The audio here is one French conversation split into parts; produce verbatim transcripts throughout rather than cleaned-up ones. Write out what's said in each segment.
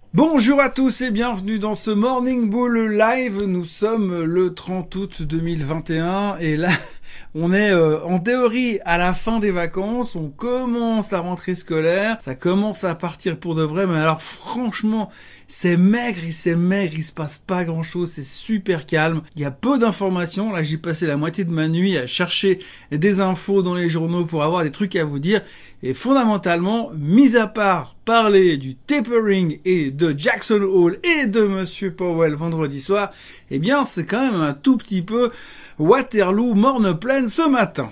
Bonjour à tous et bienvenue dans ce Morning Bull Live. Nous sommes le trente août deux mille vingt et un et là, on est euh, en théorie à la fin des vacances. On commence la rentrée scolaire. Ça commence à partir pour de vrai. Mais alors franchement, c'est maigre, c'est maigre. Il se passe pas grand chose. C'est super calme. Il y a peu d'informations. Là, j'ai passé la moitié de ma nuit à chercher des infos dans les journaux pour avoir des trucs à vous dire. Et fondamentalement, mis à part parler du tapering et de Jackson Hole et de Monsieur Powell vendredi soir, eh bien, c'est quand même un tout petit peu Waterloo morne pleine ce matin.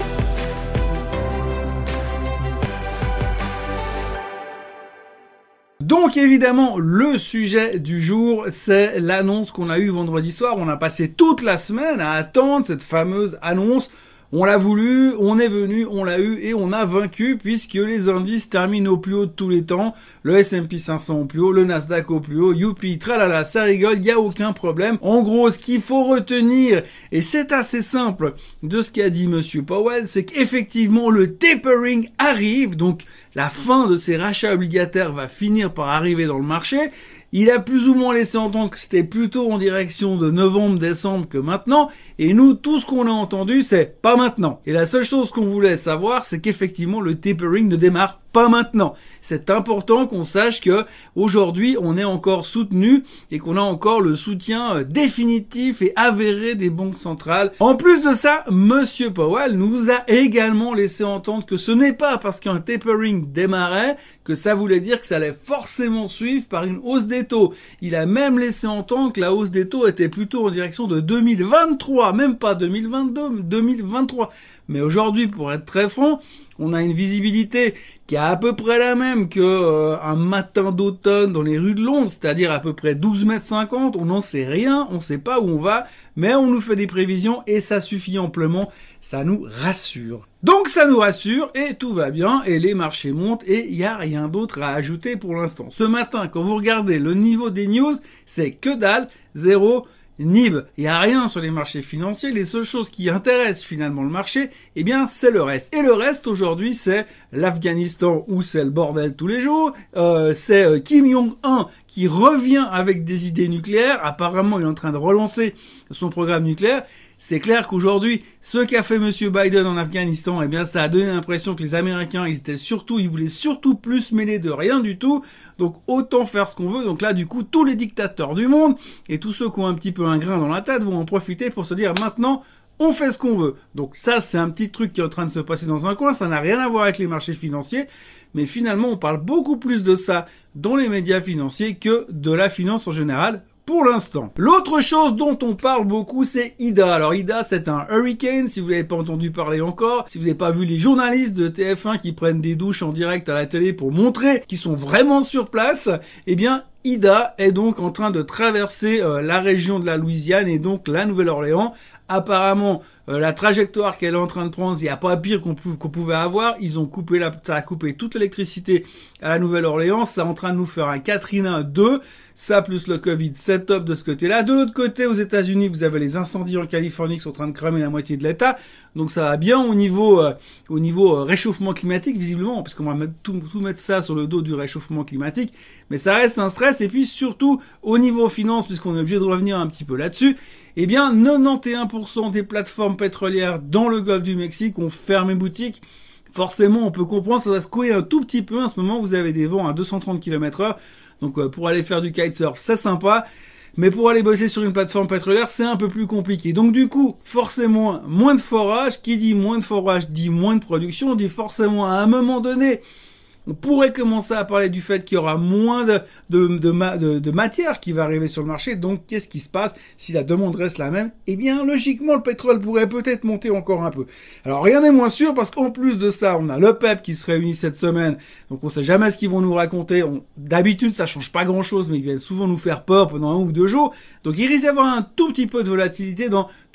Donc évidemment, le sujet du jour, c'est l'annonce qu'on a eue vendredi soir. On a passé toute la semaine à attendre cette fameuse annonce. On l'a voulu, on est venu, on l'a eu et on a vaincu puisque les indices terminent au plus haut de tous les temps. Le S and P cinq cents au plus haut, le Nasdaq au plus haut, youpi, tralala, ça rigole, il n'y a aucun problème. En gros, ce qu'il faut retenir, et c'est assez simple de ce qu'a dit Monsieur Powell, c'est qu'effectivement le tapering arrive, donc la fin de ces rachats obligataires va finir par arriver dans le marché. Il a plus ou moins laissé entendre que c'était plutôt en direction de novembre-décembre que maintenant. Et nous, tout ce qu'on a entendu, c'est pas maintenant. Et la seule chose qu'on voulait savoir, c'est qu'effectivement, le tapering ne démarre pas maintenant. C'est important qu'on sache que aujourd'hui, on est encore soutenu et qu'on a encore le soutien définitif et avéré des banques centrales. En plus de ça, Monsieur Powell nous a également laissé entendre que ce n'est pas parce qu'un tapering démarrait que ça voulait dire que ça allait forcément suivre par une hausse des taux. Il a même laissé entendre que la hausse des taux était plutôt en direction de deux mille vingt-trois, même pas deux mille vingt-deux, deux mille vingt-trois. Mais aujourd'hui, pour être très franc, on a une visibilité qui est à peu près la même que euh, un matin d'automne dans les rues de Londres, c'est-à-dire à peu près douze mètres cinquante. On n'en sait rien, on ne sait pas où on va, mais on nous fait des prévisions et ça suffit amplement. Ça nous rassure. Donc ça nous rassure et tout va bien et les marchés montent et il n'y a rien d'autre à ajouter pour l'instant. Ce matin, quand vous regardez le niveau des news, c'est que dalle, zéro. Nib, il n'y a rien sur les marchés financiers, les seules choses qui intéressent finalement le marché, eh bien c'est le reste. Et le reste aujourd'hui c'est l'Afghanistan où c'est le bordel tous les jours, euh, c'est euh, Kim Jong-un qui revient avec des idées nucléaires, apparemment il est en train de relancer son programme nucléaire. C'est clair qu'aujourd'hui, ce qu'a fait Monsieur Biden en Afghanistan, eh bien, ça a donné l'impression que les Américains, ils étaient surtout, ils voulaient surtout plus se mêler de rien du tout. Donc, autant faire ce qu'on veut. Donc là, du coup, tous les dictateurs du monde et tous ceux qui ont un petit peu un grain dans la tête vont en profiter pour se dire maintenant, on fait ce qu'on veut. Donc ça, c'est un petit truc qui est en train de se passer dans un coin. Ça n'a rien à voir avec les marchés financiers. Mais finalement, on parle beaucoup plus de ça dans les médias financiers que de la finance en général. Pour l'instant. L'autre chose dont on parle beaucoup, c'est Ida. Alors Ida, c'est un hurricane, si vous n'avez pas entendu parler encore, si vous n'avez pas vu les journalistes de T F un qui prennent des douches en direct à la télé pour montrer qu'ils sont vraiment sur place, eh bien Ida est donc en train de traverser euh, la région de la Louisiane et donc la Nouvelle-Orléans. Apparemment, euh, la trajectoire qu'elle est en train de prendre, il n'y a pas pire qu'on qu'on pouvait avoir. Ils ont coupé la, ça a coupé toute l'électricité à la Nouvelle-Orléans. Ça est en train de nous faire un Katrina deux. Ça plus le Covid, c'est top de ce côté-là. De l'autre côté, aux États-Unis, vous avez les incendies en Californie qui sont en train de cramer la moitié de l'État. Donc ça va bien au niveau, euh, au niveau euh, réchauffement climatique, visiblement, parce qu'on va mettre tout, tout mettre ça sur le dos du réchauffement climatique. Mais ça reste un stress. Et puis surtout, au niveau finance, puisqu'on est obligé de revenir un petit peu là-dessus, eh bien, quatre-vingt-onze pour cent des plateformes pétrolières dans le golfe du Mexique ont fermé boutique. Forcément, on peut comprendre, ça va secouer un tout petit peu. En ce moment, vous avez des vents à deux cent trente kilomètres heure. Donc, euh, pour aller faire du kitesurf, c'est sympa. Mais pour aller bosser sur une plateforme pétrolière, c'est un peu plus compliqué. Donc, du coup, forcément, moins de forage. Qui dit moins de forage dit moins de production. On dit forcément, à un moment donné, on pourrait commencer à parler du fait qu'il y aura moins de, de, de, de, de matière qui va arriver sur le marché. Donc, qu'est-ce qui se passe si la demande reste la même? Eh bien, logiquement, le pétrole pourrait peut-être monter encore un peu. Alors, rien n'est moins sûr parce qu'en plus de ça, on a l'OPEP qui se réunit cette semaine. Donc, on sait jamais ce qu'ils vont nous raconter. On, d'habitude, ça change pas grand-chose, mais ils viennent souvent nous faire peur pendant un ou deux jours. Donc, il risque d'y avoir un tout petit peu de volatilité dans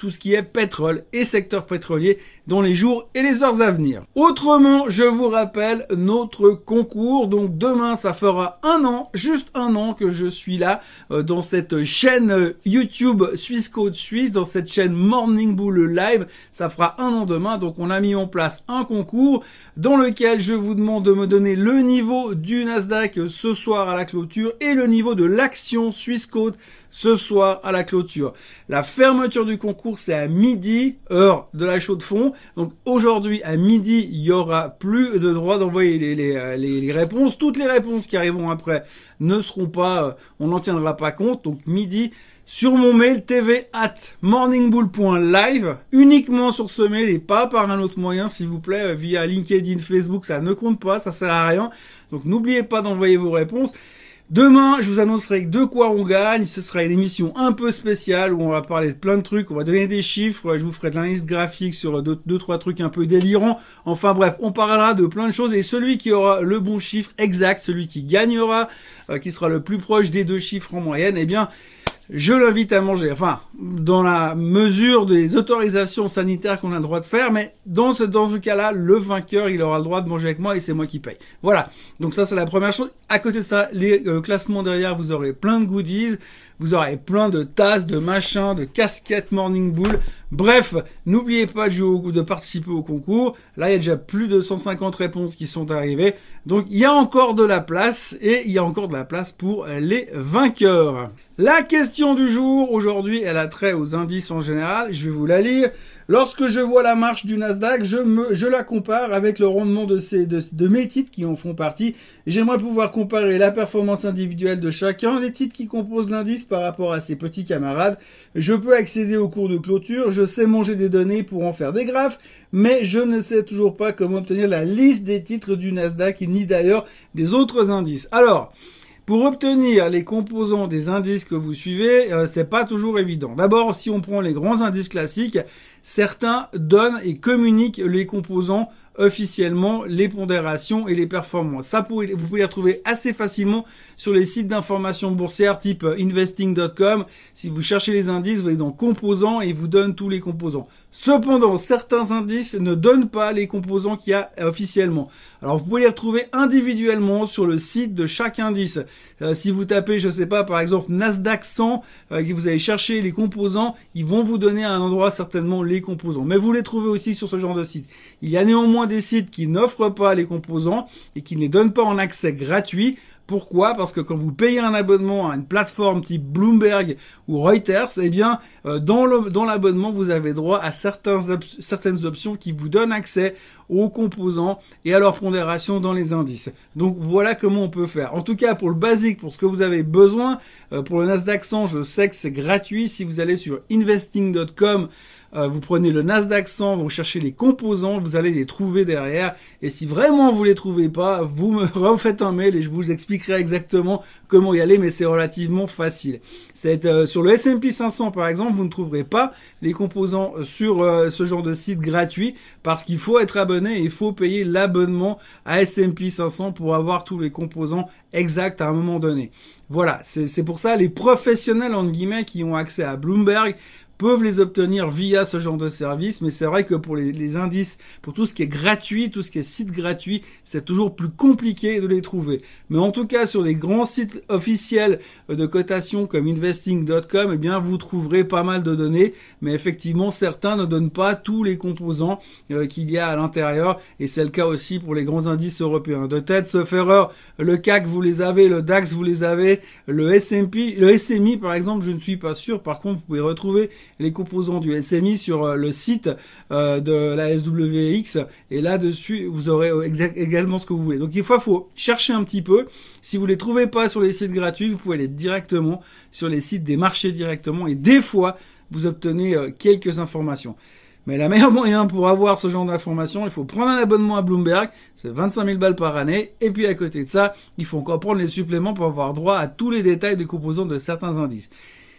tout ce qui est pétrole et secteur pétrolier dans les jours et les heures à venir. Autrement, je vous rappelle notre concours. Donc demain, ça fera un an, juste un an que je suis là euh, dans cette chaîne YouTube Suisse Côte Suisse, dans cette chaîne Morning Bull Live. Ça fera un an demain. Donc on a mis en place un concours dans lequel je vous demande de me donner le niveau du Nasdaq ce soir à la clôture et le niveau de l'action Suisse Côte ce soir à la clôture. La fermeture du concours, c'est à midi, heure de la chaux de fond. Donc aujourd'hui, à midi, il y aura plus de droit d'envoyer les, les, les, les réponses. Toutes les réponses qui arriveront après ne seront pas, on n'en tiendra pas compte. Donc midi, sur mon mail tv arobase morningbull point live, uniquement sur ce mail et pas par un autre moyen, s'il vous plaît, via LinkedIn, Facebook, ça ne compte pas, ça sert à rien. Donc n'oubliez pas d'envoyer vos réponses. Demain, je vous annoncerai de quoi on gagne. Ce sera une émission un peu spéciale où on va parler de plein de trucs. On va donner des chiffres. Je vous ferai de l'analyse graphique sur deux, deux, trois trucs un peu délirants. Enfin bref, on parlera de plein de choses. Et celui qui aura le bon chiffre exact, celui qui gagnera, euh, qui sera le plus proche des deux chiffres en moyenne, eh bien, je l'invite à manger. Enfin, dans la mesure des autorisations sanitaires qu'on a le droit de faire, mais dans ce, dans ce cas-là, le vainqueur, il aura le droit de manger avec moi et c'est moi qui paye. Voilà. Donc ça, c'est la première chose. À côté de ça, les euh, classements derrière, vous aurez plein de goodies. Vous aurez plein de tasses, de machins, de casquettes Morning Bull. Bref, n'oubliez pas de jouer au, de participer au concours. Là, il y a déjà plus de cent cinquante réponses qui sont arrivées. Donc, il y a encore de la place et il y a encore de la place pour les vainqueurs. La question du jour, aujourd'hui, elle a trait aux indices en général. Je vais vous la lire. Lorsque je vois la marche du Nasdaq, je me, je la compare avec le rendement de ces, de, de mes titres qui en font partie. J'aimerais pouvoir comparer la performance individuelle de chacun des titres qui composent l'indice par rapport à ses petits camarades. Je peux accéder au cours de clôture. Je sais manger des données pour en faire des graphes, mais je ne sais toujours pas comment obtenir la liste des titres du Nasdaq ni d'ailleurs des autres indices. Alors, pour obtenir les composants des indices que vous suivez, euh, c'est pas toujours évident. D'abord, si on prend les grands indices classiques, certains donnent et communiquent les composants officiellement, les pondérations et les performances. Ça, vous pouvez les retrouver assez facilement sur les sites d'information boursière type investing point com. Si vous cherchez les indices, vous allez dans composants et ils vous donnent tous les composants. Cependant, certains indices ne donnent pas les composants qu'il y a officiellement. Alors, vous pouvez les retrouver individuellement sur le site de chaque indice. Euh, si vous tapez, je sais pas, par exemple, Nasdaq cent, euh, et que vous allez chercher les composants, ils vont vous donner à un endroit certainement les composants. Mais vous les trouvez aussi sur ce genre de site. Il y a néanmoins des sites qui n'offrent pas les composants et qui ne les donnent pas en accès gratuit. Pourquoi? Parce que quand vous payez un abonnement à une plateforme type Bloomberg ou Reuters, eh bien, euh, dans le, dans l'abonnement, vous avez droit à certains op- certaines options qui vous donnent accès aux composants et à leur pondération dans les indices. Donc, voilà comment on peut faire. En tout cas, pour le basique, pour ce que vous avez besoin, euh, pour le Nasdaq cent, je sais que c'est gratuit. Si vous allez sur investing point com, Euh, vous prenez le Nasdaq cent, vous cherchez les composants, vous allez les trouver derrière. Et si vraiment vous les trouvez pas, vous me refaites un mail et je vous expliquerai exactement comment y aller, mais c'est relativement facile. C'est euh, sur le S and P cinq cents par exemple, vous ne trouverez pas les composants sur euh, ce genre de site gratuit parce qu'il faut être abonné et il faut payer l'abonnement à S and P cinq cents pour avoir tous les composants exacts à un moment donné. Voilà, c'est, c'est pour ça les professionnels entre guillemets qui ont accès à Bloomberg peuvent les obtenir via ce genre de service, mais c'est vrai que pour les, les indices, pour tout ce qui est gratuit, tout ce qui est site gratuit, c'est toujours plus compliqué de les trouver. Mais en tout cas, sur les grands sites officiels de cotation comme investing point com, eh bien, vous trouverez pas mal de données, mais effectivement, certains ne donnent pas tous les composants euh, qu'il y a à l'intérieur, et c'est le cas aussi pour les grands indices européens. De tête, sauf erreur, le C A C, vous les avez, le DAX, vous les avez, le S and P, le S M I, par exemple, je ne suis pas sûr. Par contre, vous pouvez retrouver les composants du S M I sur euh, le site euh, de la S W X et là-dessus vous aurez euh, également ce que vous voulez. Donc il faut, faut chercher un petit peu. Si vous les trouvez pas sur les sites gratuits, vous pouvez aller directement sur les sites des marchés directement et des fois vous obtenez euh, quelques informations. Mais la meilleure moyen pour avoir ce genre d'informations, il faut prendre un abonnement à Bloomberg, c'est vingt-cinq mille balles par année, et puis à côté de ça, il faut encore prendre les suppléments pour avoir droit à tous les détails des composants de certains indices.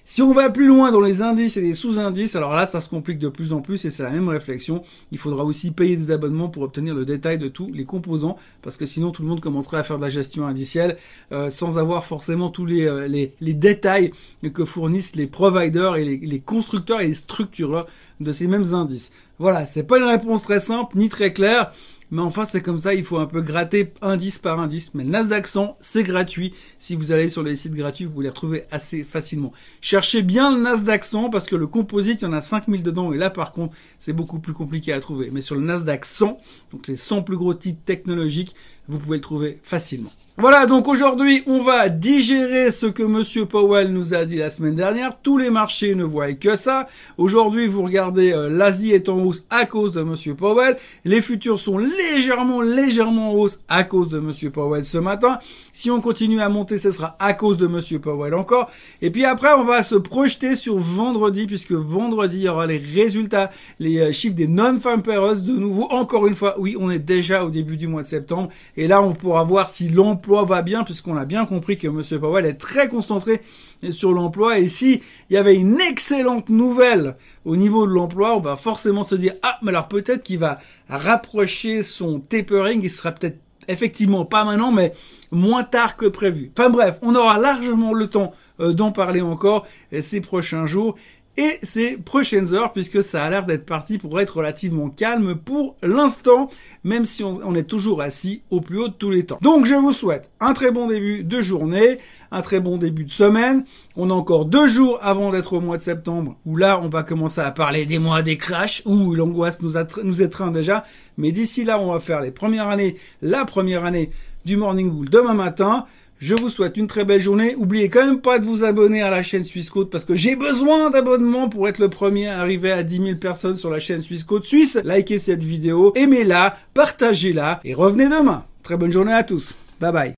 Si on va plus loin dans les indices et les sous-indices, alors là, ça se complique de plus en plus et c'est la même réflexion. Il faudra aussi payer des abonnements pour obtenir le détail de tous les composants, parce que sinon tout le monde commencerait à faire de la gestion indicielle euh, sans avoir forcément tous les, euh, les, les détails que fournissent les providers et les, les constructeurs et les structureurs de ces mêmes indices. Voilà, c'est pas une réponse très simple ni très claire. Mais enfin, c'est comme ça, il faut un peu gratter indice par indice. Mais le Nasdaq cent, c'est gratuit. Si vous allez sur les sites gratuits, vous pouvez les retrouver assez facilement. Cherchez bien le Nasdaq cent parce que le composite, il y en a cinq mille dedans. Et là, par contre, c'est beaucoup plus compliqué à trouver. Mais sur le Nasdaq cent, donc les cent plus gros titres technologiques, vous pouvez le trouver facilement. Voilà, donc aujourd'hui, on va digérer ce que Monsieur Powell nous a dit la semaine dernière. Tous les marchés ne voient que ça. Aujourd'hui, vous regardez, euh, l'Asie est en hausse à cause de Monsieur Powell. Les futurs sont légèrement, légèrement en hausse à cause de Monsieur Powell ce matin. Si on continue à monter, ce sera à cause de Monsieur Powell encore. Et puis après, on va se projeter sur vendredi, puisque vendredi, il y aura les résultats, les euh, chiffres des non-farm payrolls. De nouveau, encore une fois, oui, on est déjà au début du mois de septembre. Et là, on pourra voir si l'emploi va bien, puisqu'on a bien compris que Monsieur Powell est très concentré sur l'emploi. Et si il y avait une excellente nouvelle au niveau de l'emploi, on va forcément se dire, ah, mais alors peut-être qu'il va rapprocher son tapering. Il sera peut-être effectivement pas maintenant, mais moins tard que prévu. Enfin bref, on aura largement le temps euh, d'en parler encore euh, ces prochains jours et ces prochaines heures, puisque ça a l'air d'être parti pour être relativement calme pour l'instant, même si on, on est toujours assis au plus haut de tous les temps. Donc je vous souhaite un très bon début de journée, un très bon début de semaine. On a encore deux jours avant d'être au mois de septembre, où là on va commencer à parler des mois des crashs, où l'angoisse nous, nous étreint déjà. Mais d'ici là, on va faire les premières années, la première année du Morning Bull demain matin. Je vous souhaite une très belle journée. Oubliez quand même pas de vous abonner à la chaîne Swissquote parce que j'ai besoin d'abonnements pour être le premier à arriver à dix mille personnes sur la chaîne Swissquote Suisse. Likez cette vidéo, aimez-la, partagez-la et revenez demain. Très bonne journée à tous. Bye bye.